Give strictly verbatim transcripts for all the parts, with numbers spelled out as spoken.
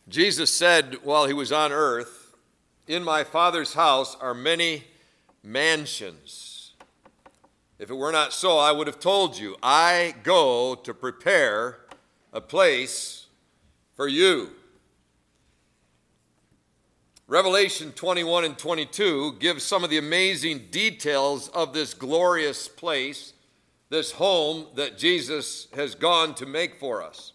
Jesus said while he was on earth, "In my Father's house are many mansions. If it were not so, I would have told you, I go to prepare a place for you." Revelation twenty-one and twenty-two gives some of the amazing details of this glorious place, this home that Jesus has gone to make for us.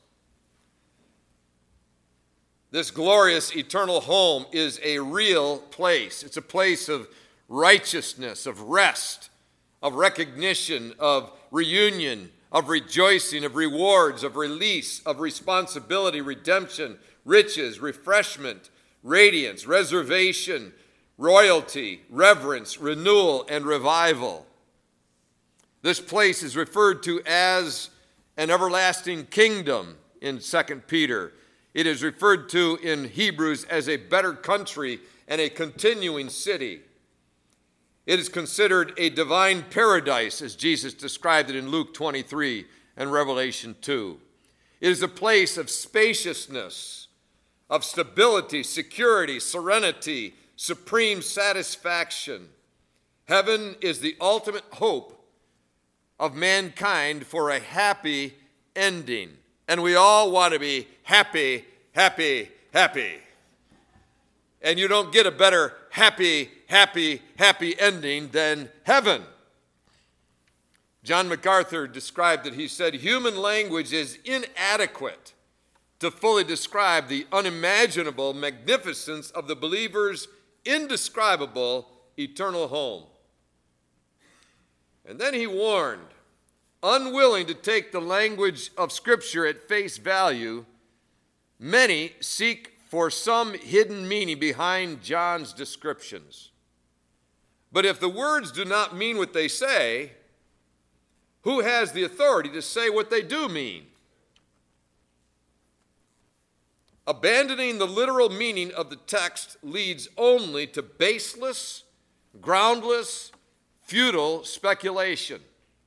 This glorious eternal home is a real place. It's a place of righteousness, of rest, of recognition, of reunion, of rejoicing, of rewards, of release, of responsibility, redemption, riches, refreshment, radiance, reservation, royalty, reverence, renewal, and revival. This place is referred to as an everlasting kingdom in Second Peter. It is referred to in Hebrews as a better country and a continuing city. It is considered a divine paradise, as Jesus described it in Luke twenty-three and Revelation two. It is a place of spaciousness, of stability, security, serenity, supreme satisfaction. Heaven is the ultimate hope of mankind for a happy ending. And we all want to be happy, happy, happy. And you don't get a better happy, happy, happy ending than heaven. John MacArthur described it. He said, "Human language is inadequate to fully describe the unimaginable magnificence of the believer's indescribable eternal home." And then he warned, unwilling to take the language of Scripture at face value, many seek for some hidden meaning behind John's descriptions. But if the words do not mean what they say, who has the authority to say what they do mean? Abandoning the literal meaning of the text leads only to baseless, groundless, futile speculation.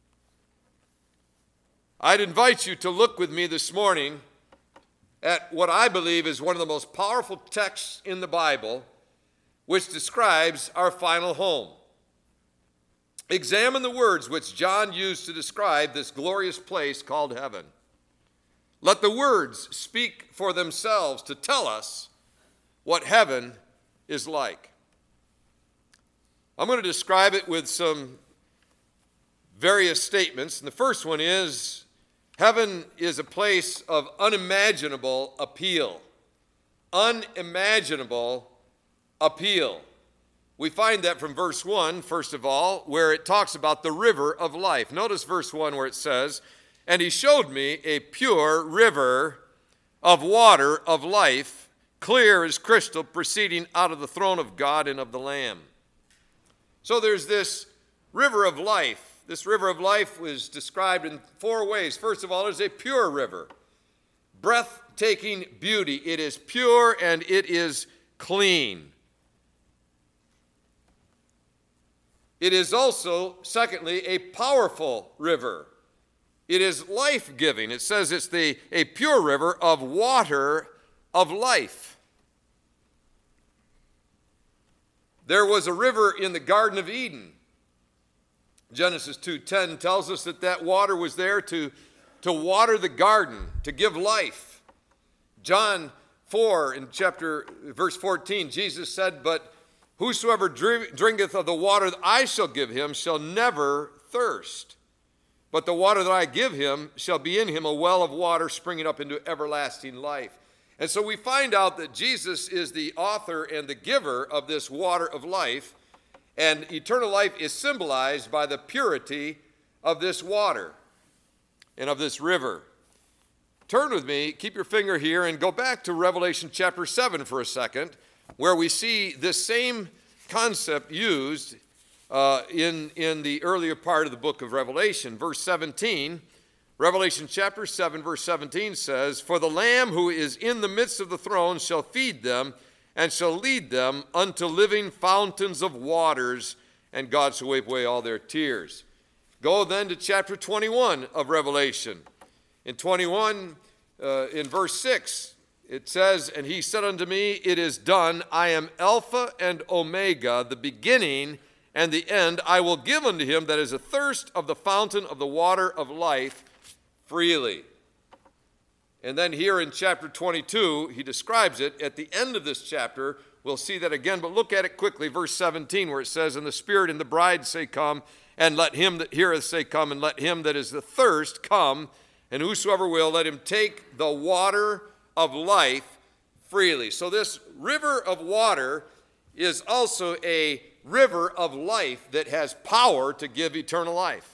I'd invite you to look with me this morning at what I believe is one of the most powerful texts in the Bible, which describes our final home. Examine the words which John used to describe this glorious place called heaven. Let the words speak for themselves to tell us what heaven is like. I'm going to describe it with some various statements. And the first one is, heaven is a place of unimaginable appeal. Unimaginable appeal. We find that from verse one, first of all, where it talks about the river of life. Notice verse one where it says, "And he showed me a pure river of water of life, clear as crystal, proceeding out of the throne of God and of the Lamb." So there's this river of life. This river of life was described in four ways. First of all, it's a pure river. Breathtaking beauty. It is pure and it is clean. It is also, secondly, a powerful river. It is life-giving. It says it's the, a pure river of water of life. There was a river in the Garden of Eden. Genesis two ten tells us that that water was there to, to water the garden, to give life. John four, in chapter, verse fourteen, Jesus said, "But whosoever drinketh of the water that I shall give him shall never thirst. But the water that I give him shall be in him a well of water springing up into everlasting life." And so we find out that Jesus is the author and the giver of this water of life, and eternal life is symbolized by the purity of this water and of this river. Turn with me, keep your finger here, and go back to Revelation chapter seven for a second, where we see this same concept used uh, in, in the earlier part of the book of Revelation. Verse seventeen, Revelation chapter seven, verse seventeen says, "For the Lamb who is in the midst of the throne shall feed them, and shall lead them unto living fountains of waters, and God shall wipe away all their tears." Go then to chapter twenty-one of Revelation. In twenty-one, uh, in verse six, it says, and he said unto me, it is done. I am Alpha and Omega, the beginning and the end. I will give unto him that is athirst of the fountain of the water of life freely. And then here in chapter twenty-two, he describes it. At the end of this chapter, we'll see that again, but look at it quickly. Verse seventeen, where it says, and the Spirit and the bride say, come, and let him that heareth say, come, and let him that is athirst come, and whosoever will, let him take the water of life freely. So this river of water is also a river of life that has power to give eternal life.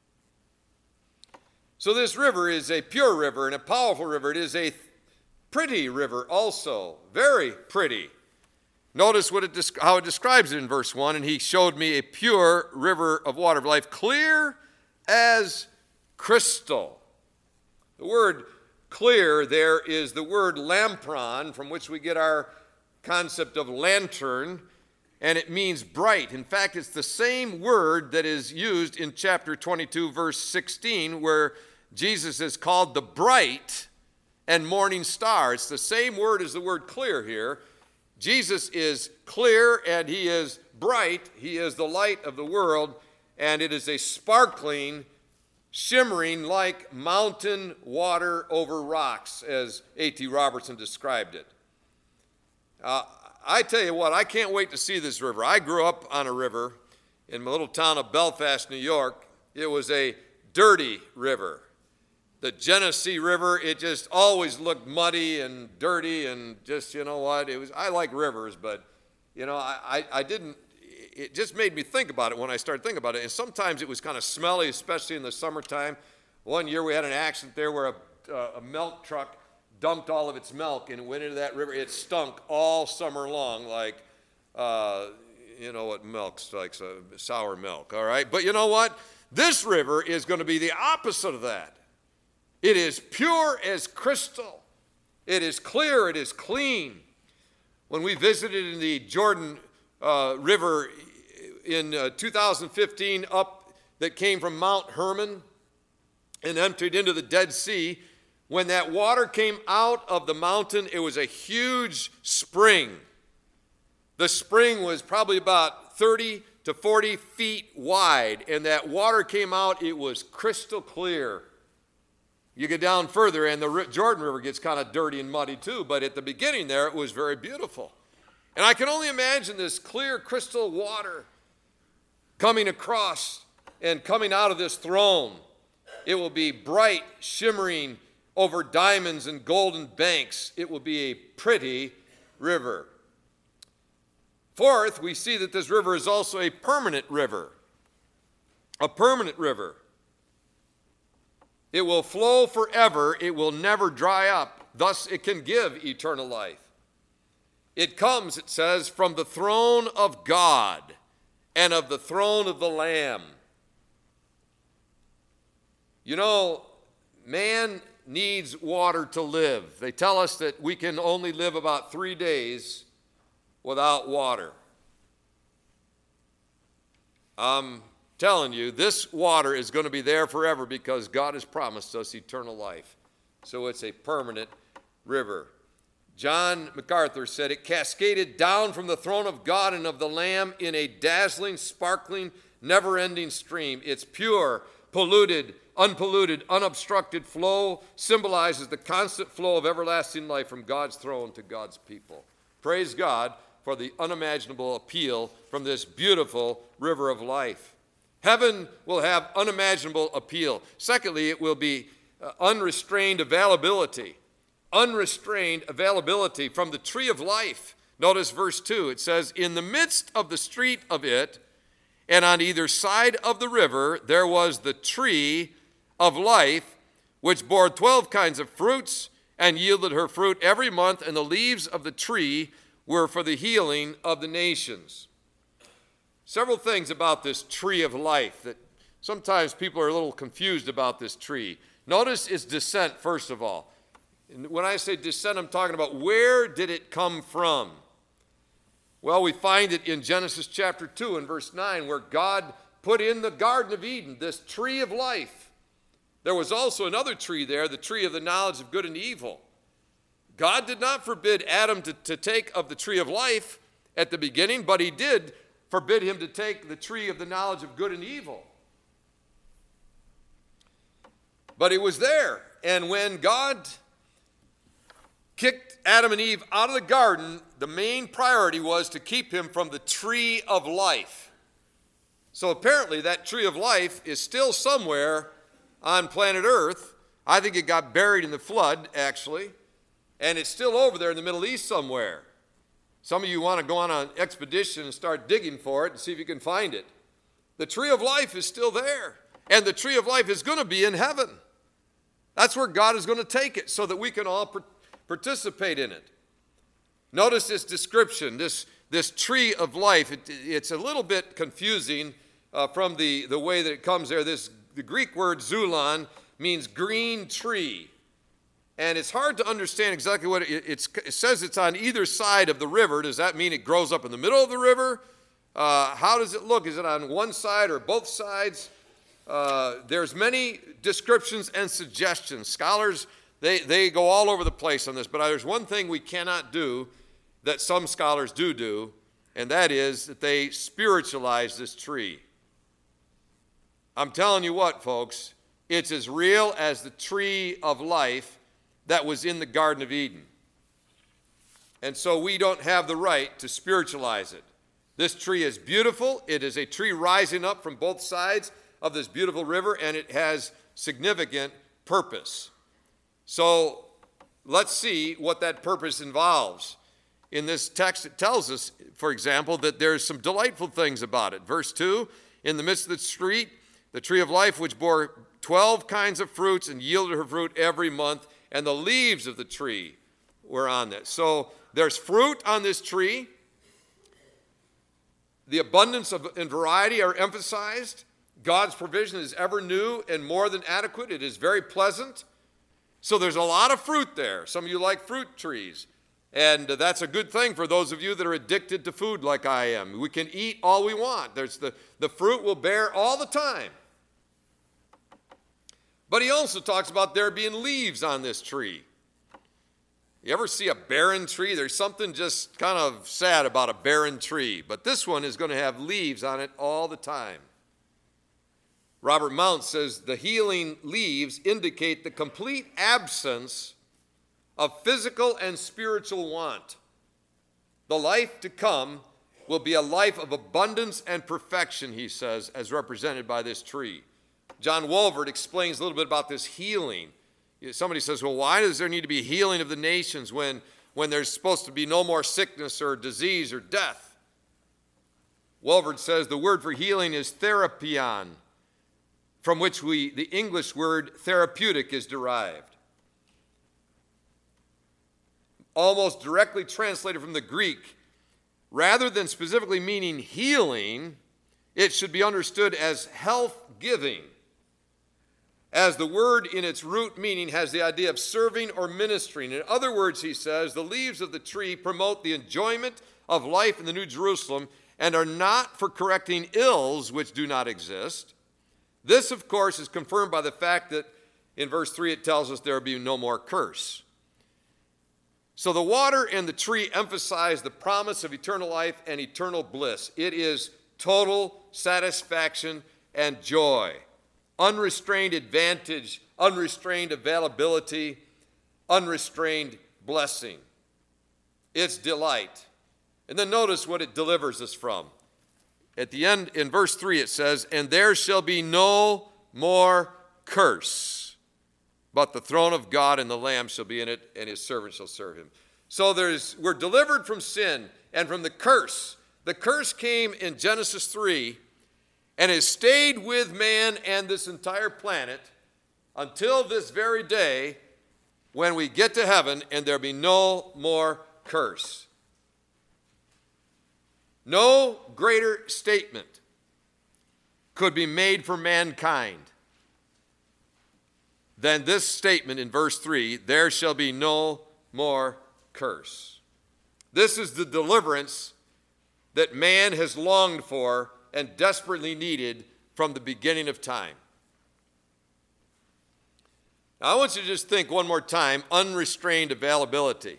So this river is a pure river and a powerful river. It is a pretty river also, very pretty. Notice what it, how it describes it in verse one. And he showed me a pure river of water of life, clear as crystal. The word clear there is the word lampron, from which we get our concept of lantern, and it means bright. In fact, it's the same word that is used in chapter twenty-two, verse sixteen, where Jesus is called the bright and morning star. It's the same word as the word clear here. Jesus is clear and he is bright. He is the light of the world, and it is a sparkling, shimmering like mountain water over rocks, as A T Robertson described it. Uh, I tell you what, I can't wait to see this river. I grew up on a river in my little town of Belfast, New York. It was a dirty river. The Genesee River, it just always looked muddy and dirty, and just, you know what, it was. I like rivers, but, you know, I, I, I didn't, it just made me think about it when I started thinking about it. And sometimes it was kind of smelly, especially in the summertime. One year we had an accident there where a, uh, a milk truck dumped all of its milk and it went into that river. It stunk all summer long like, uh, you know what milk's like, so sour milk, all right? But you know what? This river is going to be the opposite of that. It is pure as crystal. It is clear. It is clean. When we visited in the Jordan uh, River in uh, two thousand fifteen, up that came from Mount Hermon and emptied into the Dead Sea, when that water came out of the mountain, it was a huge spring. The spring was probably about thirty to forty feet wide, and that water came out, it was crystal clear. You get down further, and the Jordan River gets kind of dirty and muddy too, but at the beginning there, it was very beautiful. And I can only imagine this clear crystal water coming across and coming out of this throne. It will be bright, shimmering over diamonds and golden banks. It will be a pretty river. Fourth, we see that this river is also a permanent river. A permanent river. It will flow forever. It will never dry up. Thus, it can give eternal life. It comes, it says, from the throne of God and of the throne of the Lamb. You know, man needs water to live. They tell us that we can only live about three days without water. I'm telling you, this water is going to be there forever because God has promised us eternal life. So it's a permanent river. John MacArthur said, it cascaded down from the throne of God and of the Lamb in a dazzling, sparkling, never-ending stream. Its pure, polluted, unpolluted, unobstructed flow symbolizes the constant flow of everlasting life from God's throne to God's people. Praise God for the unimaginable appeal from this beautiful river of life. Heaven will have unimaginable appeal. Secondly, it will be uh, unrestrained availability. Unrestrained availability from the tree of life. Notice verse two. It says, in the midst of the street of it, and on either side of the river, there was the tree of life, which bore twelve kinds of fruits, and yielded her fruit every month, and the leaves of the tree were for the healing of the nations. Several things about this tree of life that sometimes people are a little confused about this tree. Notice its descent, first of all. When I say descent, I'm talking about where did it come from? Well, we find it in Genesis chapter two and verse nine, where God put in the Garden of Eden this tree of life. There was also another tree there, the tree of the knowledge of good and evil. God did not forbid Adam to, to take of the tree of life at the beginning, but he did forbid him to take the tree of the knowledge of good and evil. But it was there. And when God kicked Adam and Eve out of the garden, the main priority was to keep him from the tree of life. So apparently that tree of life is still somewhere on planet Earth. I think it got buried in the flood, actually. And it's still over there in the Middle East somewhere. Some of you want to go on an expedition and start digging for it and see if you can find it. The tree of life is still there. And the tree of life is going to be in heaven. That's where God is going to take it so that we can all participate in it. Notice this description, this, this tree of life. It, it's a little bit confusing uh, from the, the way that it comes there. This, the Greek word zulon means green tree. And it's hard to understand exactly what it, it's, it says. It's on either side of the river. Does that mean it grows up in the middle of the river? Uh, how does it look? Is it on one side or both sides? Uh, there's many descriptions and suggestions. Scholars, they, they go all over the place on this. But there's one thing we cannot do that some scholars do do, and that is that they spiritualize this tree. I'm telling you what, folks, it's as real as the tree of life that was in the Garden of Eden. And so we don't have the right to spiritualize it. This tree is beautiful. It is a tree rising up from both sides of this beautiful river, and it has significant purpose. So let's see what that purpose involves. In this text, it tells us, for example, that there's some delightful things about it. Verse two, in the midst of the street, the tree of life, which bore twelve kinds of fruits and yielded her fruit every month, and the leaves of the tree were on it. So there's fruit on this tree. The abundance of and variety are emphasized. God's provision is ever new and more than adequate. It is very pleasant. So there's a lot of fruit there. Some of you like fruit trees. And that's a good thing for those of you that are addicted to food like I am. We can eat all we want. There's the, the fruit will bear all the time. But he also talks about there being leaves on this tree. You ever see a barren tree? There's something just kind of sad about a barren tree. But this one is going to have leaves on it all the time. Robert Mount says the healing leaves indicate the complete absence of physical and spiritual want. The life to come will be a life of abundance and perfection, he says, as represented by this tree. John Walvoord explains a little bit about this healing. Somebody says, well, why does there need to be healing of the nations when, when there's supposed to be no more sickness or disease or death? Walvoord says the word for healing is therapion, from which we, the English word therapeutic is derived. Almost directly translated from the Greek, rather than specifically meaning healing, it should be understood as health-giving, as the word in its root meaning has the idea of serving or ministering. In other words, he says, the leaves of the tree promote the enjoyment of life in the New Jerusalem and are not for correcting ills which do not exist. This, of course, is confirmed by the fact that in verse three it tells us there will be no more curse. So the water and the tree emphasize the promise of eternal life and eternal bliss. It is total satisfaction and joy, unrestrained advantage, unrestrained availability, unrestrained blessing. It's delight. And then notice what it delivers us from. At the end, in verse three, it says, and there shall be no more curse, but the throne of God and the Lamb shall be in it, and his servants shall serve him. So there's, we're delivered from sin and from the curse. The curse came in Genesis three and has stayed with man and this entire planet until this very day when we get to heaven and there'll be no more curse. No greater statement could be made for mankind than this statement in verse three, there shall be no more curse. This is the deliverance that man has longed for and desperately needed from the beginning of time. Now, I want you to just think one more time, unrestrained availability.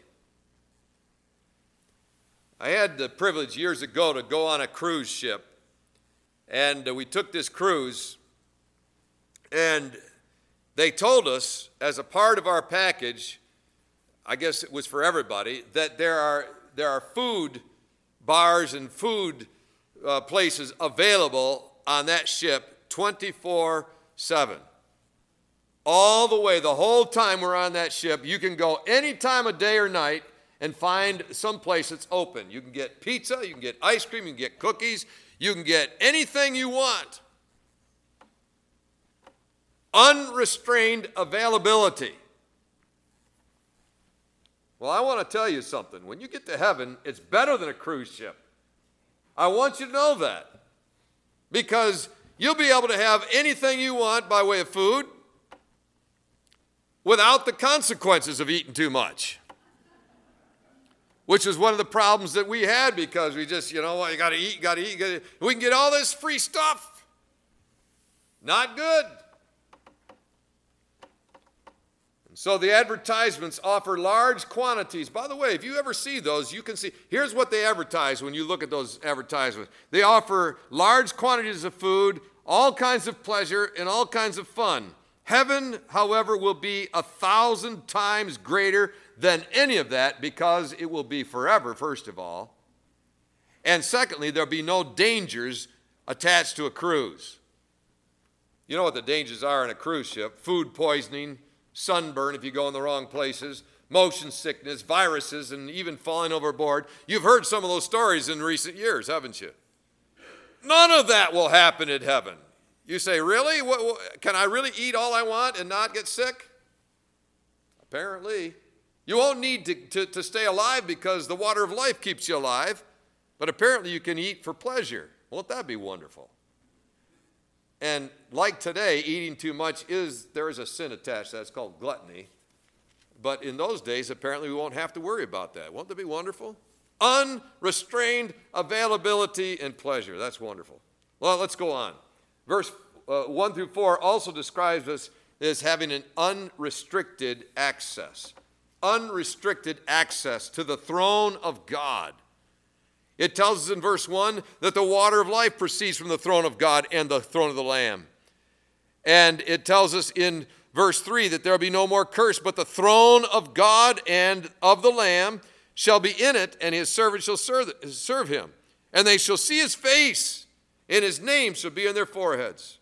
I had the privilege years ago to go on a cruise ship, and uh, we took this cruise, and they told us as a part of our package, I guess it was for everybody, that there are there are food bars and food uh, places available on that ship twenty-four seven. All the way, the whole time we're on that ship, you can go any time of day or night and find some place that's open. You can get pizza, you can get ice cream, you can get cookies, you can get anything you want. Unrestrained availability. Well, I want to tell you something. When you get to heaven, it's better than a cruise ship. I want you to know that. Because you'll be able to have anything you want by way of food without the consequences of eating too much. Which is one of the problems that we had, because we just, you know what, you got to eat, you got to eat, you gotta, we can get all this free stuff. Not good. And so the advertisements offer large quantities. By the way, if you ever see those, you can see, here's what they advertise when you look at those advertisements. They offer large quantities of food, all kinds of pleasure, and all kinds of fun. Heaven, however, will be a thousand times greater than any of that, because it will be forever, first of all. And secondly, there'll be no dangers attached to a cruise. You know what the dangers are in a cruise ship: food poisoning, sunburn if you go in the wrong places, motion sickness, viruses, and even falling overboard. You've heard some of those stories in recent years, haven't you? None of that will happen in heaven. You say, really? What, what, can I really eat all I want and not get sick? Apparently. You won't need to, to, to stay alive because the water of life keeps you alive, but apparently you can eat for pleasure. Won't that be wonderful? And like today, eating too much is, there is a sin attached. That's called gluttony. But in those days, apparently we won't have to worry about that. Won't that be wonderful? Unrestrained availability and pleasure. That's wonderful. Well, let's go on. Verse uh, one through four also describes us as having an unrestricted access. Unrestricted access to the throne of God. It tells us in verse one that the water of life proceeds from the throne of God and the throne of the Lamb. And it tells us in verse three that there will be no more curse, but the throne of God and of the Lamb shall be in it, and his servants shall serve, serve him. And they shall see his face, and his name shall be on their foreheads.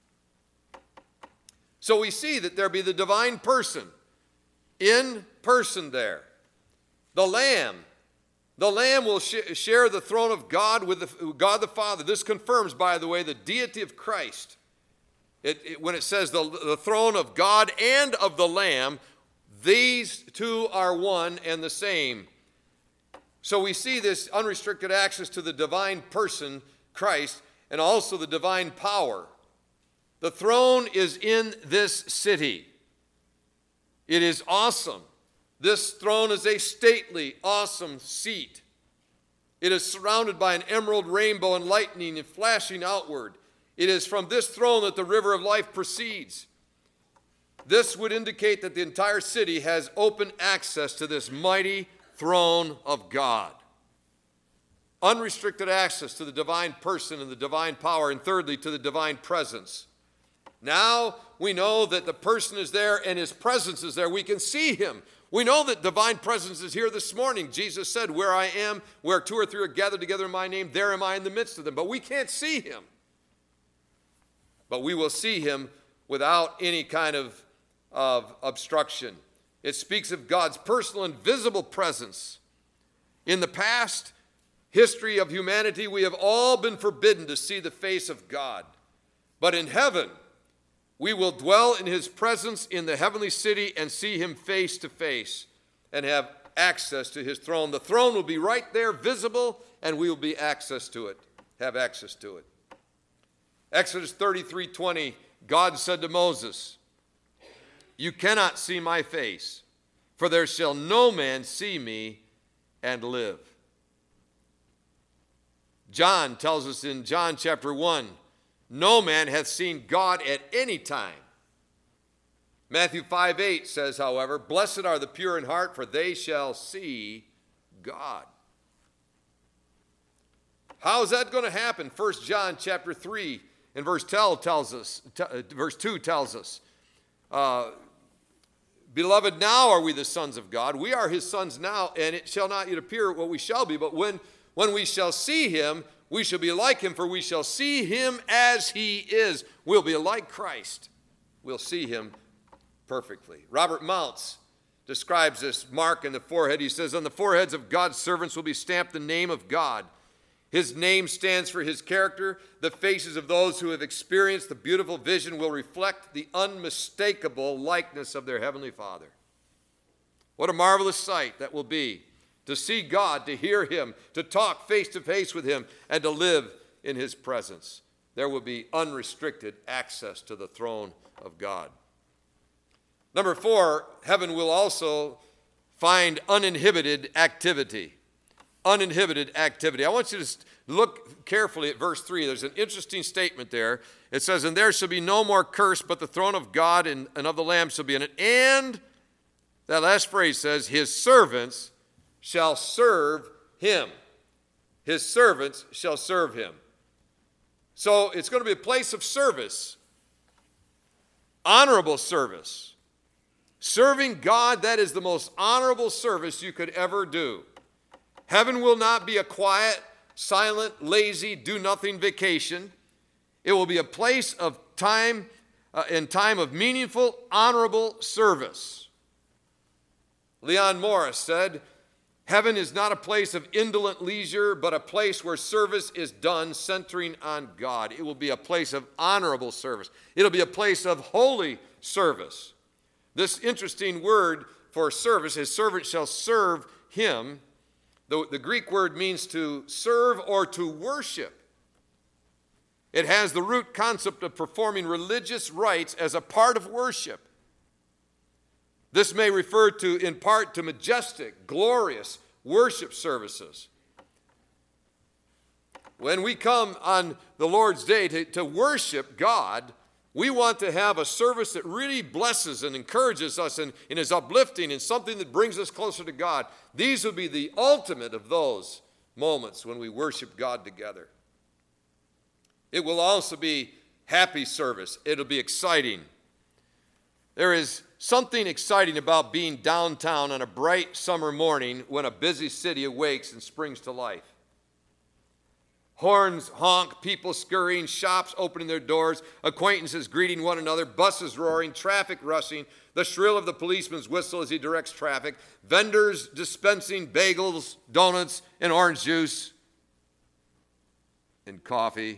So we see that there be the divine person in person there. The Lamb. The Lamb will sh- share the throne of God with the, God the Father. This confirms, by the way, the deity of Christ. It, it, when it says the, the throne of God and of the Lamb, these two are one and the same. So we see this unrestricted access to the divine person, Christ, and also the divine power. The throne is in this city. It is awesome. This throne is a stately, awesome seat. It is surrounded by an emerald rainbow and lightning and flashing outward. It is from this throne that the river of life proceeds. This would indicate that the entire city has open access to this mighty throne of God. Unrestricted access to the divine person and the divine power, and thirdly, to the divine presence. Now we know that the person is there and his presence is there. We can see him. We know that divine presence is here this morning. Jesus said, where I am, where two or three are gathered together in my name, there am I in the midst of them. But we can't see him. But we will see him without any kind of, of obstruction. It speaks of God's personal and visible presence. In the past history of humanity, we have all been forbidden to see the face of God. But in heaven, we will dwell in his presence in the heavenly city and see him face to face and have access to his throne. The throne will be right there, visible, and we will be access to it, have access to it. Exodus thirty-three twenty, God said to Moses, you cannot see my face, for there shall no man see me and live. John tells us in John chapter one, no man hath seen God at any time. Matthew five eight says, however, blessed are the pure in heart, for they shall see God. How is that going to happen? First John chapter three and verse twelve tells us, t- verse two tells us, uh, beloved, now are we the sons of God. We are his sons now, and it shall not yet appear what we shall be. But when, when we shall see him, we shall be like him, for we shall see him as he is. We'll be like Christ. We'll see him perfectly. Robert Mounts describes this mark in the forehead. He says, on the foreheads of God's servants will be stamped the name of God. His name stands for his character. The faces of those who have experienced the beautiful vision will reflect the unmistakable likeness of their heavenly Father. What a marvelous sight that will be, to see God, to hear him, to talk face to face with him, and to live in his presence. There will be unrestricted access to the throne of God. Number four, heaven will also find uninhibited activity. Uninhibited activity. I want you to look carefully at verse three. There's an interesting statement there. It says, and there shall be no more curse, but the throne of God and, and of the Lamb shall be in it. And that last phrase says, his servants shall serve him. His servants shall serve him. So it's going to be a place of service. Honorable service. Serving God, that is the most honorable service you could ever do. Heaven will not be a quiet, silent, lazy, do-nothing vacation. It will be a place of time, uh, in time of meaningful, honorable service. Leon Morris said, heaven is not a place of indolent leisure, but a place where service is done centering on God. It will be a place of honorable service. It'll be a place of holy service. This interesting word for service, his servant shall serve him. The, the Greek word means to serve or to worship. It has the root concept of performing religious rites as a part of worship. This may refer to, in part, to majestic, glorious worship services. When we come on the Lord's Day to, to worship God, we want to have a service that really blesses and encourages us and, and is uplifting and something that brings us closer to God. These will be the ultimate of those moments when we worship God together. It will also be happy service. It'll be exciting. There is something exciting about being downtown on a bright summer morning when a busy city awakes and springs to life. Horns honk, people scurrying, shops opening their doors, acquaintances greeting one another, buses roaring, traffic rushing, the shrill of the policeman's whistle as he directs traffic, vendors dispensing bagels, donuts, and orange juice, and coffee.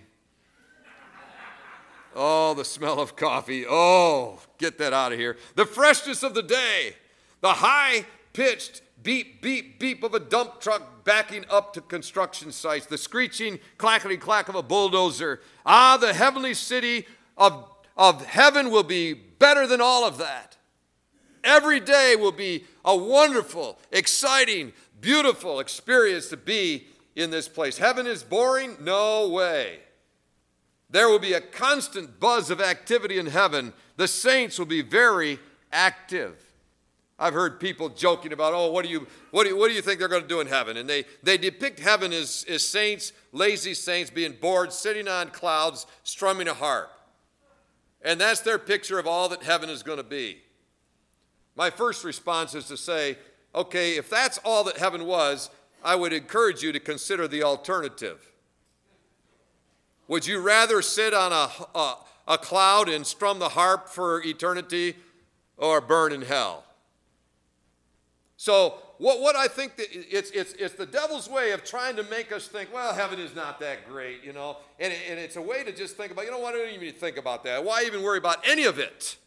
Oh, the smell of coffee. Oh, get that out of here. The freshness of the day, the high-pitched beep, beep, beep of a dump truck backing up to construction sites, the screeching clackety-clack of a bulldozer. Ah, the heavenly city of, of heaven will be better than all of that. Every day will be a wonderful, exciting, beautiful experience to be in this place. Heaven is boring? No way. There will be a constant buzz of activity in heaven. The saints will be very active. I've heard people joking about, oh, what do you what do you, what do you think they're going to do in heaven? And they, they depict heaven as, as saints, lazy saints, being bored, sitting on clouds, strumming a harp. And that's their picture of all that heaven is going to be. My first response is to say, okay, if that's all that heaven was, I would encourage you to consider the alternative. Would you rather sit on a, a, a cloud and strum the harp for eternity or burn in hell? So what, what I think that it's, it's, it's the devil's way of trying to make us think, well, heaven is not that great, you know. And, and it's a way to just think about, you know what, I don't even think about that. Why even worry about any of it?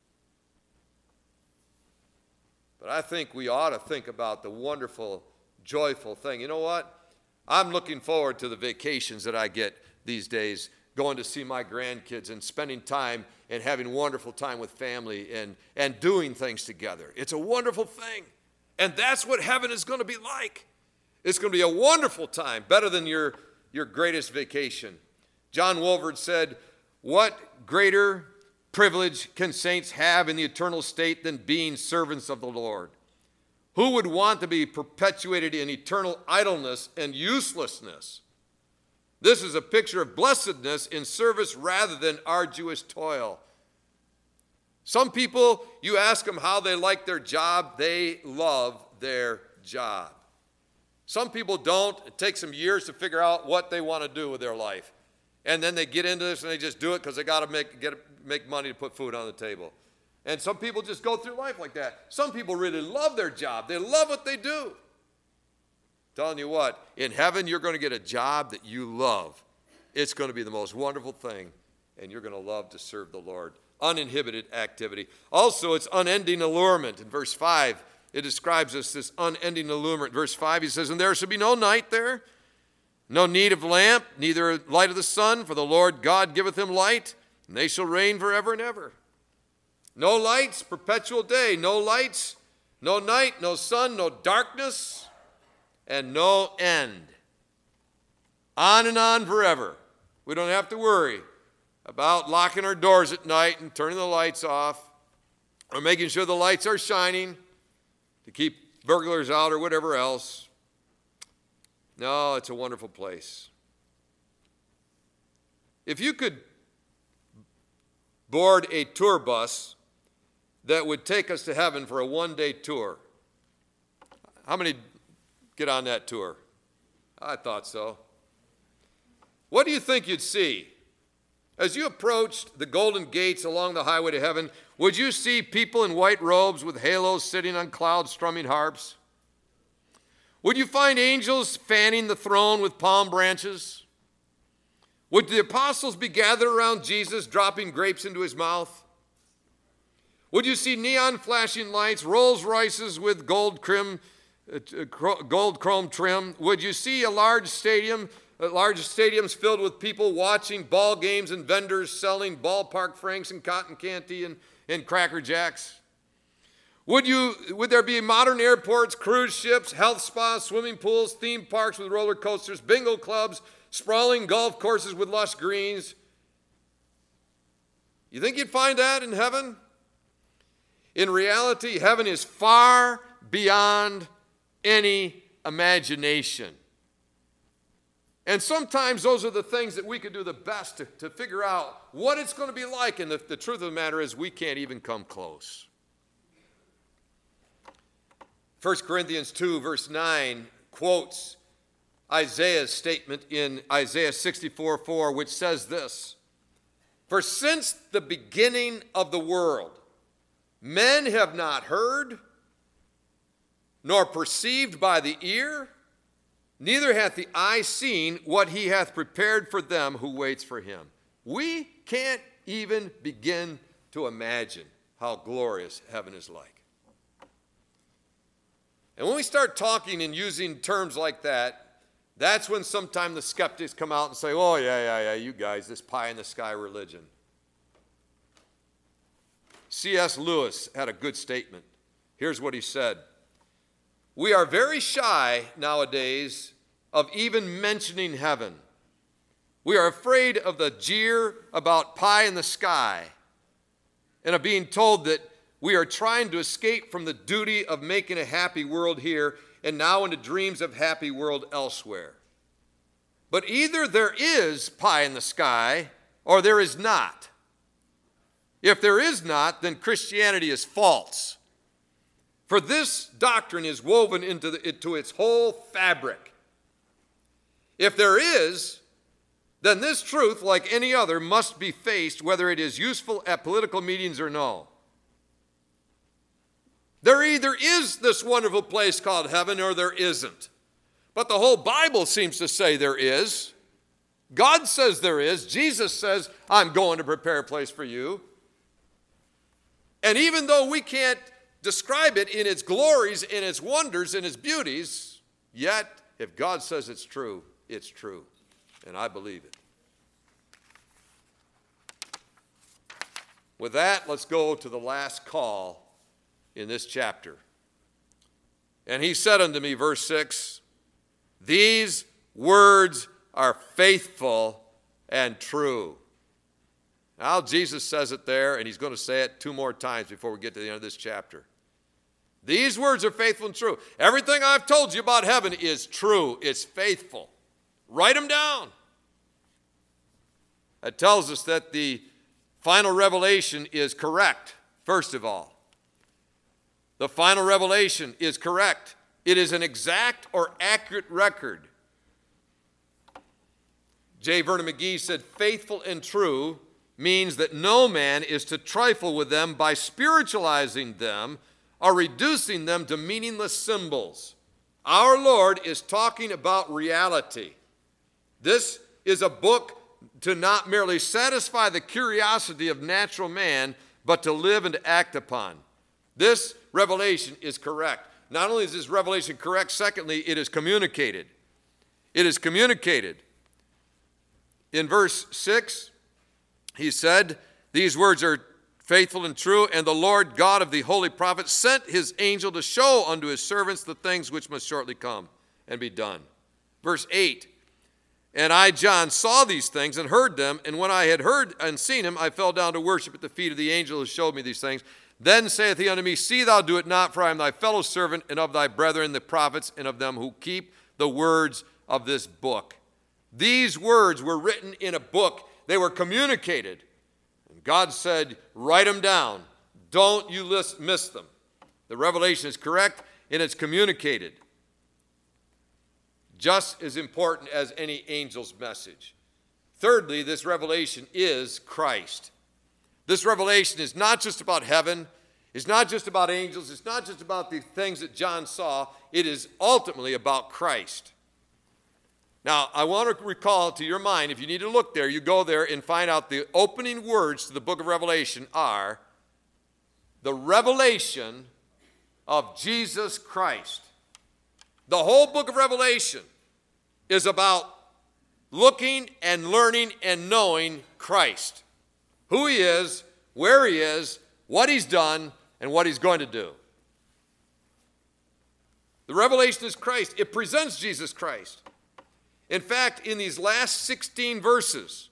But I think we ought to think about the wonderful, joyful thing. You know what? I'm looking forward to the vacations that I get these days, going to see my grandkids and spending time and having wonderful time with family and, and doing things together. It's a wonderful thing. And that's what heaven is going to be like. It's going to be a wonderful time, better than your, your greatest vacation. John Wolford said, what greater privilege can saints have in the eternal state than being servants of the Lord? Who would want to be perpetuated in eternal idleness and uselessness? This is a picture of blessedness in service rather than arduous toil. Some people, you ask them how they like their job, they love their job. Some people don't. It takes them years to figure out what they want to do with their life. And then they get into this and they just do it because they got to make get make money to put food on the table. And some people just go through life like that. Some people really love their job. They love what they do. Telling you what, in heaven you're going to get a job that you love. It's going to be the most wonderful thing, and you're going to love to serve the Lord. Uninhibited activity. Also, it's unending allurement. In verse five, it describes us this unending allurement. Verse five, he says, and there shall be no night there, no need of lamp, neither light of the sun, for the Lord God giveth him light, and they shall reign forever and ever. No lights, perpetual day. No lights, no night, no sun, no darkness, and no end. On and on forever. We don't have to worry about locking our doors at night and turning the lights off or making sure the lights are shining to keep burglars out or whatever else. No, it's a wonderful place. If you could board a tour bus that would take us to heaven for a one-day tour, how many get on that tour? I thought so. What do you think you'd see? As you approached the golden gates along the highway to heaven, would you see people in white robes with halos sitting on clouds strumming harps? Would you find angels fanning the throne with palm branches? Would the apostles be gathered around Jesus dropping grapes into his mouth? Would you see neon flashing lights, Rolls Royces with gold chrome, uh, gold chrome trim? Would you see a large stadium Large stadiums filled with people watching ball games and vendors selling ballpark franks and cotton candy and, and Cracker Jacks? Would, you, would there be modern airports, cruise ships, health spas, swimming pools, theme parks with roller coasters, bingo clubs, sprawling golf courses with lush greens? You think you'd find that in heaven? In reality, heaven is far beyond any imagination. And sometimes those are the things that we could do the best to, to figure out what it's going to be like. And the, the truth of the matter is we can't even come close. First Corinthians two, verse nine, quotes Isaiah's statement in Isaiah sixty-four four, which says this: For since the beginning of the world, men have not heard, nor perceived by the ear, neither hath the eye seen what he hath prepared for them who waits for him. We can't even begin to imagine how glorious heaven is like. And when we start talking and using terms like that, that's when sometimes the skeptics come out and say, oh, yeah, yeah, yeah, you guys, this pie-in-the-sky religion. C S Lewis had a good statement. Here's what he said. We are very shy nowadays of even mentioning heaven. We are afraid of the jeer about pie in the sky and of being told that we are trying to escape from the duty of making a happy world here and now into dreams of happy world elsewhere. But either there is pie in the sky or there is not. If there is not, then Christianity is false. For this doctrine is woven into, the, into its whole fabric. If there is, then this truth, like any other, must be faced whether it is useful at political meetings or no. There either is this wonderful place called heaven or there isn't. But the whole Bible seems to say there is. God says there is. Jesus says, I'm going to prepare a place for you. And even though we can't describe it in its glories, in its wonders, in its beauties, yet if God says it's true, it's true. And I believe it. With that, let's go to the last call in this chapter. And he said unto me, verse six, these words are faithful and true. Now, Jesus says it there, and he's going to say it two more times before we get to the end of this chapter. These words are faithful and true. Everything I've told you about heaven is true. It's faithful. Write them down. It tells us that the final revelation is correct, first of all. The final revelation is correct. It is an exact or accurate record. J. Vernon McGee said, faithful and true means that no man is to trifle with them by spiritualizing them or reducing them to meaningless symbols. Our Lord is talking about reality. This is a book to not merely satisfy the curiosity of natural man, but to live and to act upon. This revelation is correct. Not only is this revelation correct, secondly, it is communicated. It is communicated. In verse six, he said, these words are faithful and true, and the Lord God of the holy prophets sent his angel to show unto his servants the things which must shortly come and be done. Verse eight, and I, John, saw these things and heard them, and when I had heard and seen him, I fell down to worship at the feet of the angel who showed me these things. Then saith he unto me, see thou do it not, for I am thy fellow servant, and of thy brethren the prophets, and of them who keep the words of this book. These words were written in a book. They were communicated. And God said, write them down. Don't you miss them. The revelation is correct, and it's communicated. Just as important as any angel's message. Thirdly, this revelation is Christ. This revelation is not just about heaven. It's not just about angels. It's not just about the things that John saw. It is ultimately about Christ. Now, I want to recall to your mind, if you need to look there, you go there and find out the opening words to the book of Revelation are the revelation of Jesus Christ. The whole book of Revelation is about looking and learning and knowing Christ. Who he is, where he is, what he's done, and what he's going to do. The revelation is Christ. It presents Jesus Christ. In fact, in these last sixteen verses,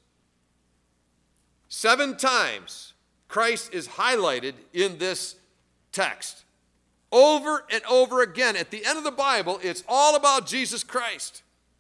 seven times Christ is highlighted in this text. Over and over again, at the end of the Bible, it's all about Jesus Christ.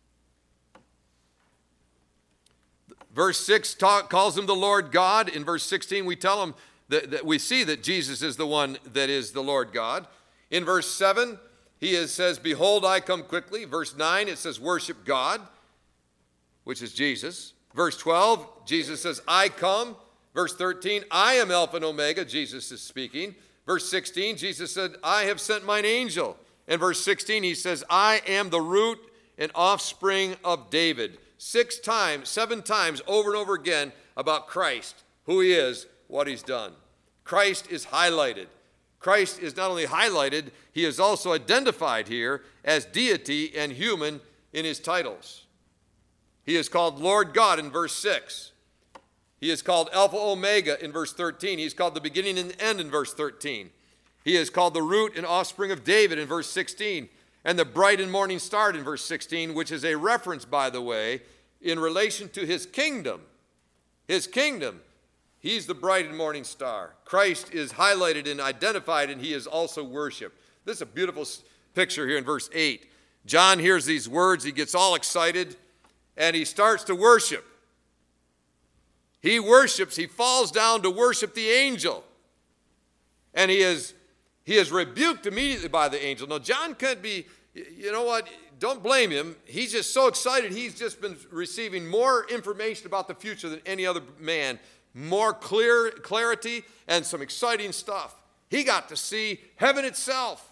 Verse six talk, calls him the Lord God. In verse sixteen, we tell him that, that we see that Jesus is the one that is the Lord God. In verse seven, he is, says, behold, I come quickly. Verse nine, it says, worship God, which is Jesus. Verse twelve, Jesus says, I come. Verse thirteen, I am Alpha and Omega. Jesus is speaking. Verse sixteen, Jesus said, I have sent mine angel. And verse sixteen, he says, I am the root and offspring of David. Six times, seven times over and over again about Christ, who he is, what he's done. Christ is highlighted. Christ is not only highlighted, he is also identified here as deity and human in his titles. He is called Lord God in verse six. He is called Alpha Omega in verse thirteen. He is called the beginning and the end in verse thirteen. He is called the root and offspring of David in verse sixteen. And the bright and morning star in verse sixteen, which is a reference, by the way, in relation to his kingdom. His kingdom. He's the bright and morning star. Christ is highlighted and identified, and he is also worshiped. This is a beautiful picture here in verse eight. John hears these words. He gets all excited, and he starts to worship. He worships. He falls down to worship the angel. And he is, he is rebuked immediately by the angel. Now, John can't be, you know what, don't blame him. He's just so excited. He's just been receiving more information about the future than any other man. More clear clarity and some exciting stuff. He got to see heaven itself.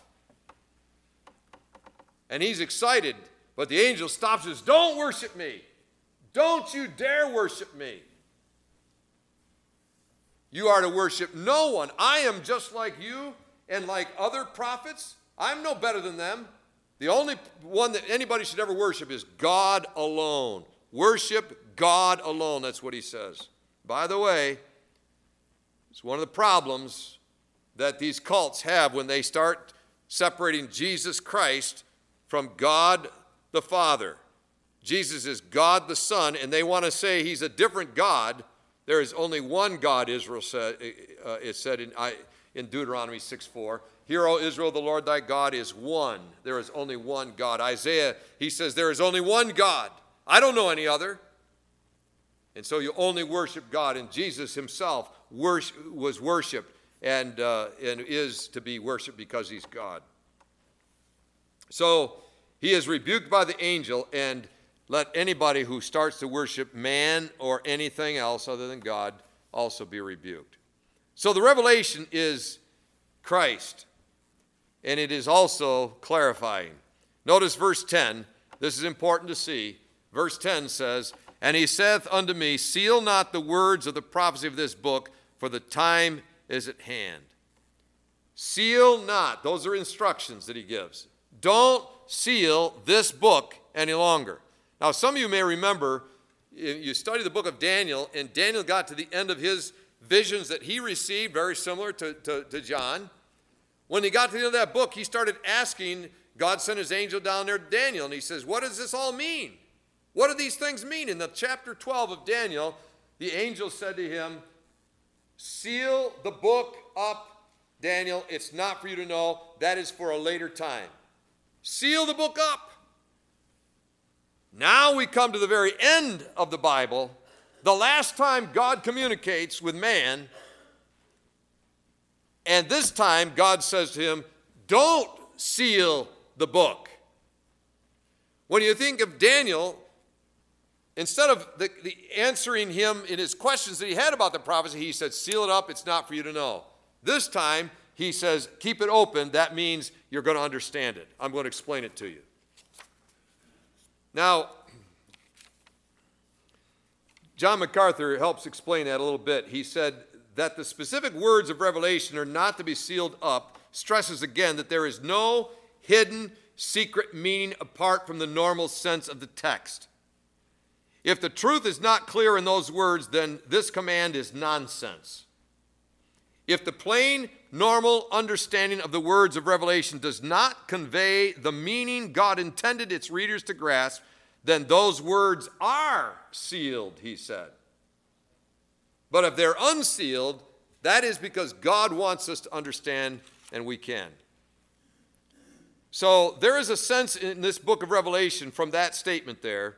And he's excited, but the angel stops and says, don't worship me. Don't you dare worship me. You are to worship no one. I am just like you and like other prophets. I'm no better than them. The only one that anybody should ever worship is God alone. Worship God alone. That's what he says. By the way, it's one of the problems that these cults have when they start separating Jesus Christ from God the Father. Jesus is God the Son, and they want to say he's a different God. There is only one God, Israel said, uh, it said in, I, in Deuteronomy six four. Hear, O Israel, the Lord thy God is one. There is only one God. Isaiah, he says, there is only one God. I don't know any other. And so you only worship God. And Jesus himself worship, was worshiped and, uh, and is to be worshiped because he's God. So he is rebuked by the angel, and let anybody who starts to worship man or anything else other than God also be rebuked. So the revelation is Christ, and it is also clarifying. Notice verse ten. This is important to see. Verse ten says, and he saith unto me, seal not the words of the prophecy of this book, for the time is at hand. Seal not. Those are instructions that he gives. Don't seal this book any longer. Now, some of you may remember, you study the book of Daniel, and Daniel got to the end of his visions that he received, very similar to, to, to John. When he got to the end of that book, he started asking, God sent his angel down there to Daniel, and he says, what does this all mean? What do these things mean? In the chapter twelve of Daniel, the angel said to him, seal the book up, Daniel. It's not for you to know. That is for a later time. Seal the book up. Now we come to the very end of the Bible, the last time God communicates with man, and this time God says to him, don't seal the book. When you think of Daniel, instead of the, the answering him in his questions that he had about the prophecy, he said, seal it up, it's not for you to know. This time, he says, keep it open. That means you're going to understand it. I'm going to explain it to you. Now, John MacArthur helps explain that a little bit. He said that the specific words of Revelation are not to be sealed up, stresses again that there is no hidden, secret meaning apart from the normal sense of the text. If the truth is not clear in those words, then this command is nonsense. If the plain, normal understanding of the words of Revelation does not convey the meaning God intended its readers to grasp, then those words are sealed, he said. But if they're unsealed, that is because God wants us to understand, and we can. So there is a sense in this book of Revelation from that statement there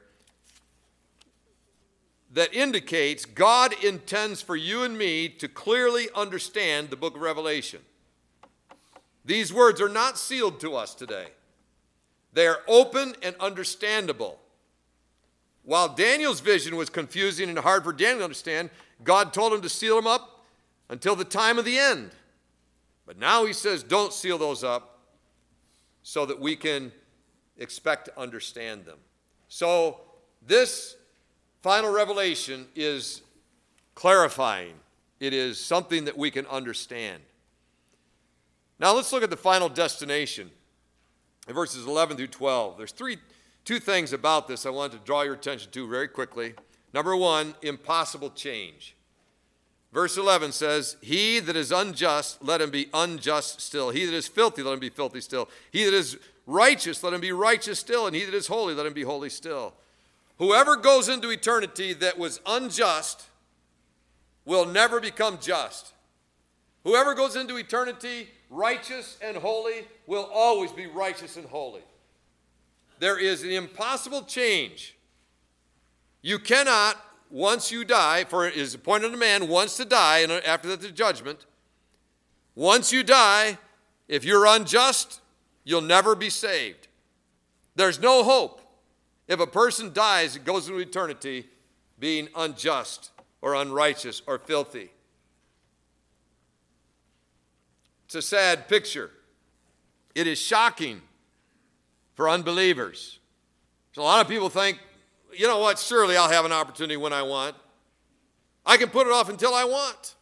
that indicates God intends for you and me to clearly understand the book of Revelation. These words are not sealed to us today. They are open and understandable. While Daniel's vision was confusing and hard for Daniel to understand, God told him to seal them up until the time of the end. But now he says, don't seal those up so that we can expect to understand them. So this final revelation is clarifying. It is something that we can understand. Now let's look at the final destination in verses eleven through twelve. There's three, two things about this I want to draw your attention to very quickly. Number one, impossible change. Verse eleven says, he that is unjust, let him be unjust still. He that is filthy, let him be filthy still. He that is righteous, let him be righteous still. And he that is holy, let him be holy still. Whoever goes into eternity that was unjust will never become just. Whoever goes into eternity righteous and holy will always be righteous and holy. There is an impossible change. You cannot, once you die, for it is appointed unto man once to die, and after that the judgment. Once you die, if you're unjust, you'll never be saved. There's no hope. If a person dies and goes into eternity being unjust or unrighteous or filthy. It's a sad picture. It is shocking for unbelievers. So a lot of people think, you know what, surely I'll have an opportunity when I want. I can put it off until I want.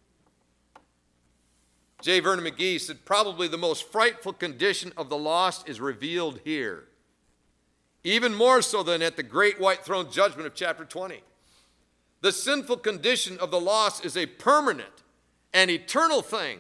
J. Vernon McGee said, probably the most frightful condition of the lost is revealed here. Even more so than at the great white throne judgment of chapter twenty. The sinful condition of the lost is a permanent and eternal thing.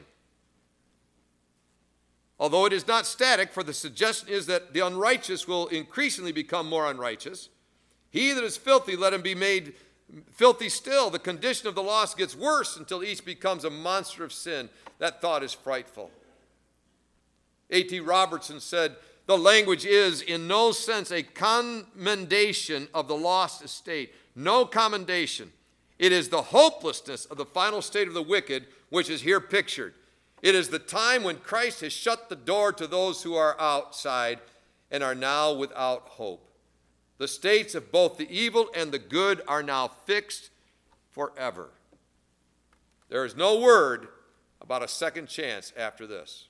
Although it is not static, for the suggestion is that the unrighteous will increasingly become more unrighteous. He that is filthy, let him be made filthy still. The condition of the lost gets worse until each becomes a monster of sin. That thought is frightful. A T Robertson said, the language is in no sense a commendation of the lost estate. No commendation. It is the hopelessness of the final state of the wicked, which is here pictured. It is the time when Christ has shut the door to those who are outside and are now without hope. The states of both the evil and the good are now fixed forever. There is no word about a second chance after this.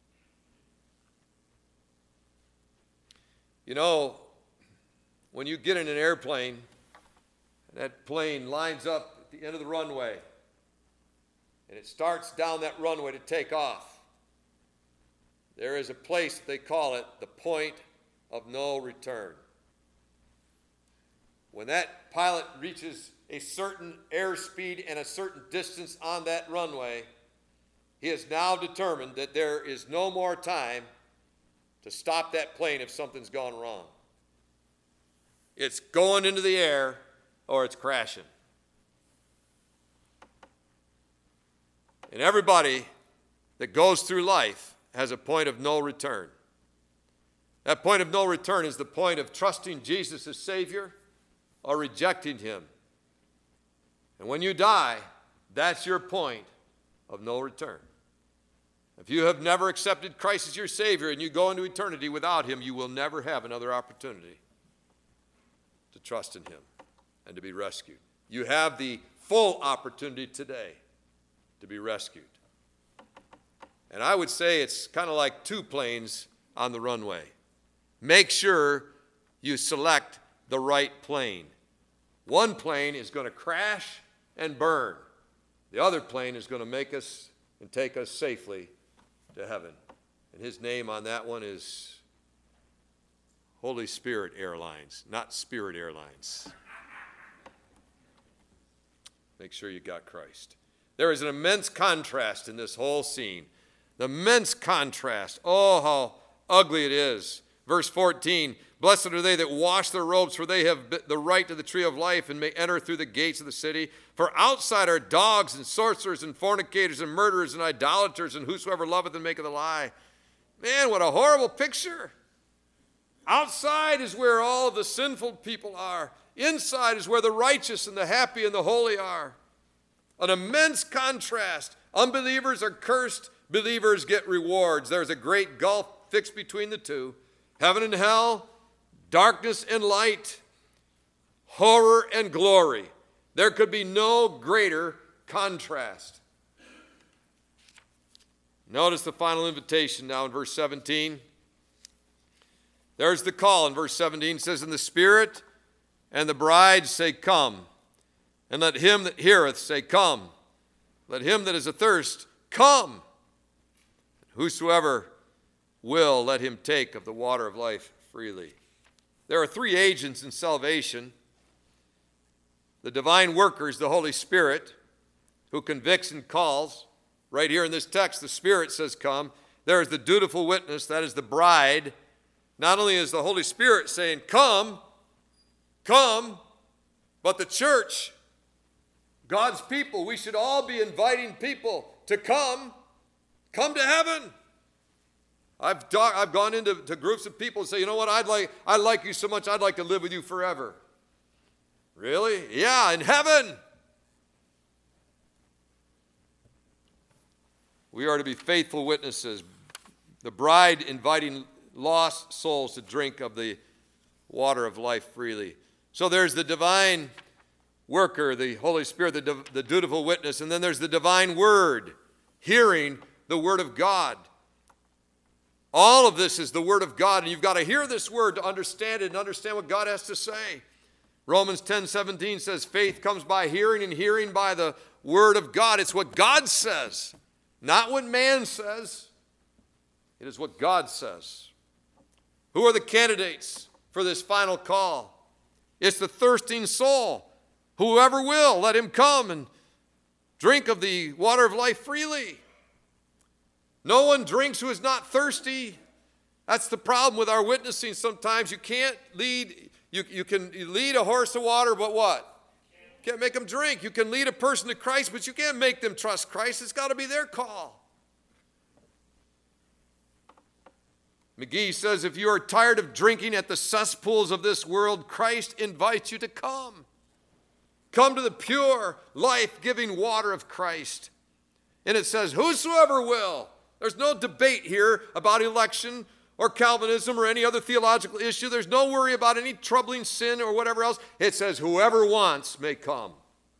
You know, when you get in an airplane, and that plane lines up at the end of the runway, and it starts down that runway to take off, there is a place, they call it the point of no return. When that pilot reaches a certain airspeed and a certain distance on that runway, he has now determined that there is no more time to stop that plane if something's gone wrong. It's going into the air or it's crashing. And everybody that goes through life has a point of no return. That point of no return is the point of trusting Jesus as Savior or rejecting him. And when you die, that's your point of no return. If you have never accepted Christ as your Savior and you go into eternity without him, you will never have another opportunity to trust in him and to be rescued. You have the full opportunity today to be rescued. And I would say it's kind of like two planes on the runway. Make sure you select the right plane. One plane is going to crash and burn. The other plane is going to make us and take us safely to heaven. And his name on that one is Holy Spirit Airlines, not Spirit Airlines. Make sure you got Christ. There is an immense contrast in this whole scene. The immense contrast. Oh, how ugly it is. Verse fourteen, blessed are they that wash their robes, for they have the right to the tree of life and may enter through the gates of the city. For outside are dogs and sorcerers and fornicators and murderers and idolaters and whosoever loveth and maketh a lie. Man, what a horrible picture. Outside is where all of the sinful people are. Inside is where the righteous and the happy and the holy are. An immense contrast. Unbelievers are cursed. Believers get rewards. There's a great gulf fixed between the two. Heaven and hell, darkness and light, horror and glory. There could be no greater contrast. Notice the final invitation now in verse seventeen. There's the call in verse seventeen. It says, and the Spirit and the bride say, come. And let him that heareth say, come. Let him that is athirst, come. Whosoever will, let him take of the water of life freely. There are three agents in salvation. The divine worker is the Holy Spirit, who convicts and calls. Right here in this text, the Spirit says, come. There is the dutiful witness, that is the bride. Not only is the Holy Spirit saying, come, come, but the church, God's people, we should all be inviting people to come, come to heaven. I've, talk, I've gone into to groups of people and say, you know what, I'd like, I like you so much, I'd like to live with you forever. Really? Yeah, in heaven. We are to be faithful witnesses. The bride inviting lost souls to drink of the water of life freely. So there's the divine worker, the Holy Spirit, the, the dutiful witness, and then there's the divine word, hearing the word of God. All of this is the word of God, and you've got to hear this word to understand it and understand what God has to say. Romans ten seventeen says, faith comes by hearing, and hearing by the word of God. It's what God says, not what man says. It is what God says. Who are the candidates for this final call? It's the thirsting soul. Whoever will, let him come and drink of the water of life freely. No one drinks who is not thirsty. That's the problem with our witnessing sometimes. You can't lead, you, you can lead a horse to water, but what? Can't make them drink. You can lead a person to Christ, but you can't make them trust Christ. It's got to be their call. McGee says, if you are tired of drinking at the cesspools of this world, Christ invites you to come. Come to the pure, life-giving water of Christ. And it says, whosoever will. There's no debate here about election or Calvinism or any other theological issue. There's no worry about any troubling sin or whatever else. It says, whoever wants may come.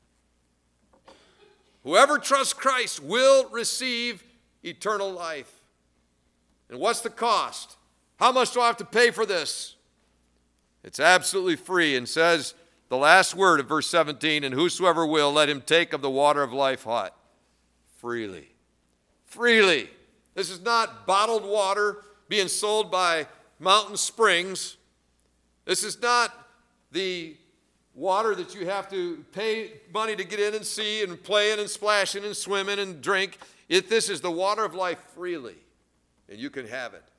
Whoever trusts Christ will receive eternal life. And what's the cost? How much do I have to pay for this? It's absolutely free, and says the last word of verse seventeen, and whosoever will, let him take of the water of life hot. Freely. Freely. This is not bottled water being sold by Mountain Springs. This is not the water that you have to pay money to get in and see and play in and splash in and swim in and drink. It, this is the water of life freely. And you can have it.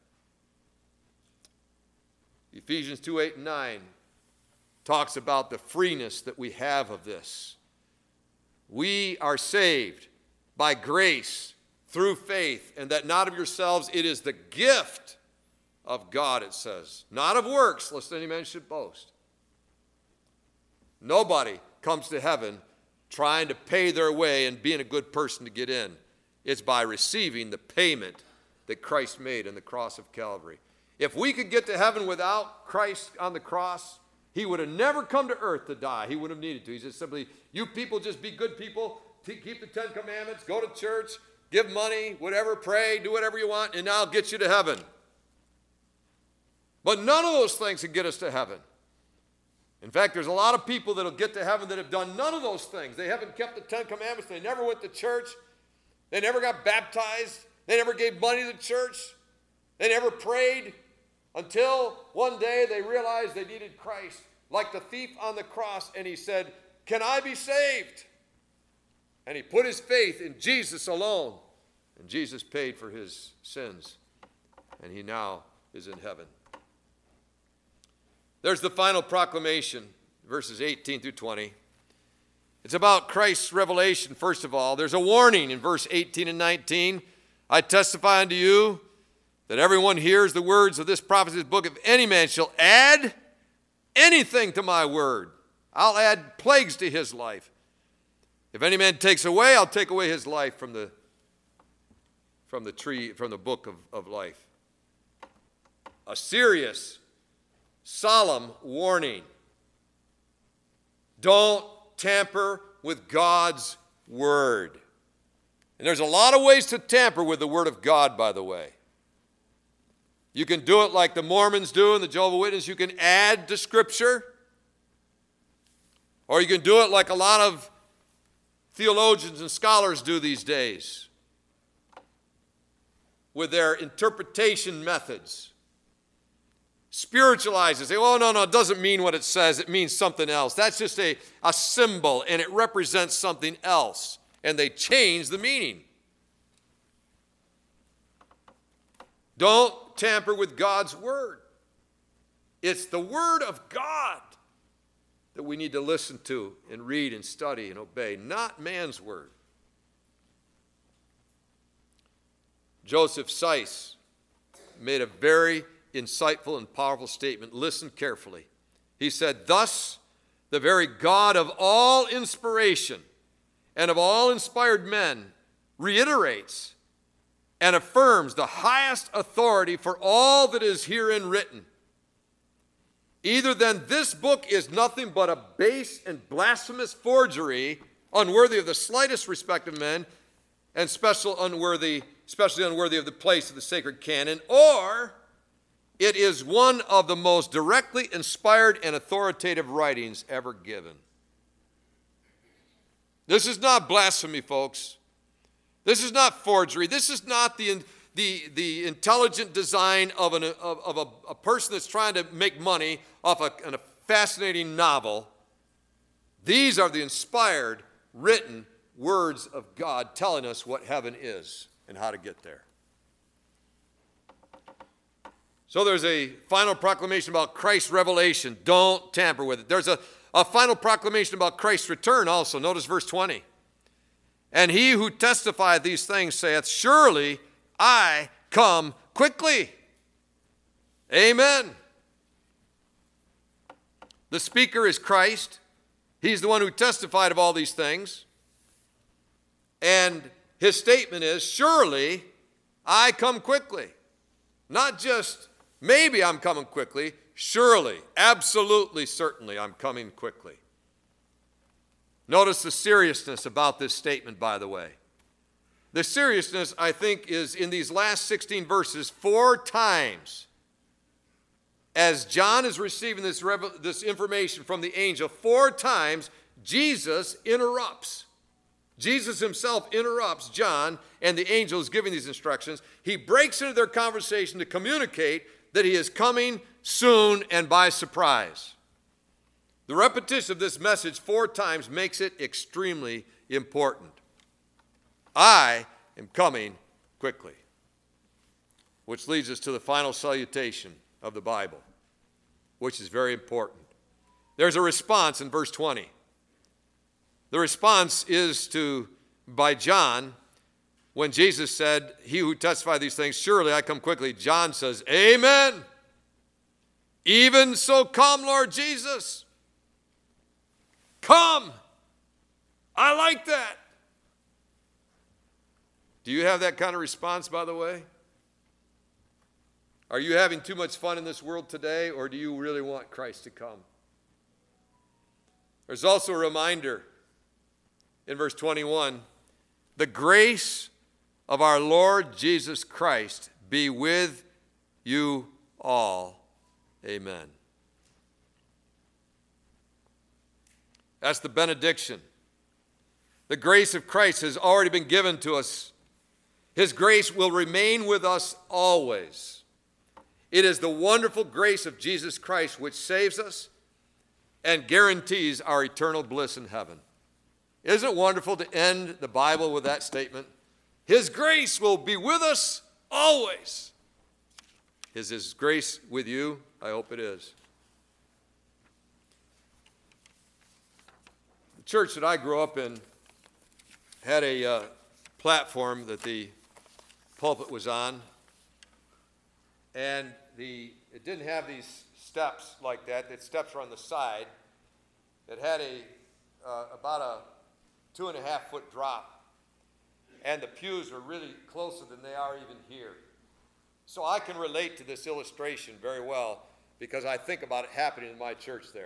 Ephesians two, eight, and nine talks about the freeness that we have of this. We are saved by grace through faith, and that not of yourselves, it is the gift of God, it says. Not of works, lest any man should boast. Nobody comes to heaven trying to pay their way and being a good person to get in. It's by receiving the payment that Christ made on the cross of Calvary. If we could get to heaven without Christ on the cross, he would have never come to earth to die. He wouldn't have needed to. He just simply, you people just be good people, keep the Ten Commandments, go to church, give money, whatever, pray, do whatever you want, and I'll get you to heaven. But none of those things can get us to heaven. In fact, there's a lot of people that will get to heaven that have done none of those things. They haven't kept the Ten Commandments. They never went to church. They never got baptized. They never gave money to the church. They never prayed until one day they realized they needed Christ, like the thief on the cross, and he said, "Can I be saved?" And he put his faith in Jesus alone, and Jesus paid for his sins, and he now is in heaven. There's the final proclamation, verses eighteen through twenty. It's about Christ's revelation, first of all. There's a warning in verse eighteen and nineteen. I testify unto you that everyone hears the words of this prophecy's book. If any man shall add anything to my word, I'll add plagues to his life. If any man takes away, I'll take away his life from the, from the tree, from the book of, of life. A serious, solemn warning. Don't tamper with God's word. And there's a lot of ways to tamper with the word of God, by the way. You can do it like the Mormons do and the Jehovah's Witnesses. You can add to Scripture. Or you can do it like a lot of theologians and scholars do these days with their interpretation methods. Spiritualize it. Say, oh, no, no, it doesn't mean what it says. It means something else. That's just a, a symbol, and it represents something else. And they change the meaning. Don't tamper with God's word. It's the word of God that we need to listen to and read and study and obey, not man's word. Joseph Seiss made a very insightful and powerful statement. Listen carefully. He said, thus, the very God of all inspiration and of all inspired men reiterates and affirms the highest authority for all that is herein written. Either then this book is nothing but a base and blasphemous forgery, unworthy of the slightest respect of men, and special unworthy, especially unworthy of the place of the sacred canon, or it is one of the most directly inspired and authoritative writings ever given. This is not blasphemy, folks. This is not forgery. This is not the, the, the intelligent design of, an, of, of a, a person that's trying to make money off a, a fascinating novel. These are the inspired, written words of God telling us what heaven is and how to get there. So there's a final proclamation about Christ's revelation. Don't tamper with it. There's a, a final proclamation about Christ's return also. Notice verse twenty. And he who testifieth these things saith, surely I come quickly. Amen. The speaker is Christ. He's the one who testified of all these things. And his statement is, surely I come quickly. Not just maybe I'm coming quickly, surely, absolutely, certainly I'm coming quickly. Notice the seriousness about this statement, by the way. The seriousness, I think, is in these last sixteen verses, four times. As John is receiving this, revel- this information from the angel, four times Jesus interrupts. Jesus himself interrupts John and the angel is giving these instructions. He breaks into their conversation to communicate that he is coming soon and by surprise. The repetition of this message four times makes it extremely important. I am coming quickly. Which leads us to the final salutation of the Bible, which is very important. There's a response in verse twenty. The response is to, by John, when Jesus said, he who testified these things, surely I come quickly. John says, amen. Even so come, Lord Jesus. Come. I like that. Do you have that kind of response, by the way? Are you having too much fun in this world today, or do you really want Christ to come? There's also a reminder in verse twenty-one, the grace of our Lord Jesus Christ be with you all. Amen. That's the benediction. The grace of Christ has already been given to us. His grace will remain with us always. It is the wonderful grace of Jesus Christ which saves us and guarantees our eternal bliss in heaven. Isn't it wonderful to end the Bible with that statement? His grace will be with us always. Is his grace with you? I hope it is. The church that I grew up in had a uh, platform that the pulpit was on, and the it didn't have these steps like that. The steps were on the side. It had a uh, about a two and a half foot drop, and the pews were really closer than they are even here. So I can relate to this illustration very well because I think about it happening in my church there.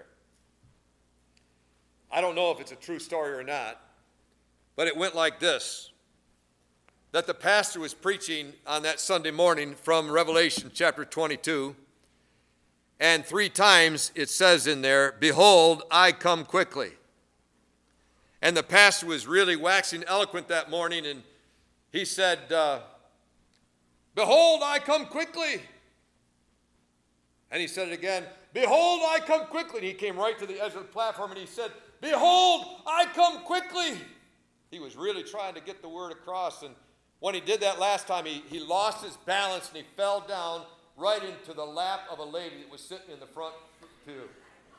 I don't know if it's a true story or not, but it went like this. That the pastor was preaching on that Sunday morning from Revelation chapter twenty-two, and three times it says in there, behold, I come quickly. And the pastor was really waxing eloquent that morning, and he said, uh, behold, I come quickly. And he said it again, behold, I come quickly. And he came right to the edge of the platform, and he said, behold, I come quickly. He was really trying to get the word across, and when he did that last time, he, he lost his balance, and he fell down right into the lap of a lady that was sitting in the front pew.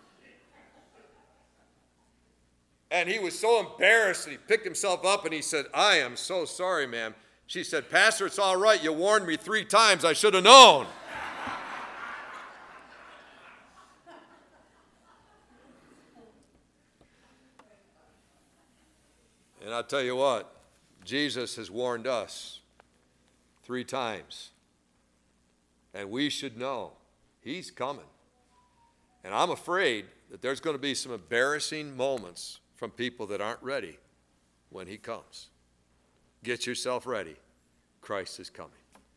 And he was so embarrassed, and he picked himself up, and he said, I am so sorry, ma'am. She said, Pastor, it's all right. You warned me three times. I should have known. And I'll tell you what, Jesus has warned us three times. And we should know he's coming. And I'm afraid that there's going to be some embarrassing moments from people that aren't ready when he comes. Get yourself ready. Christ is coming.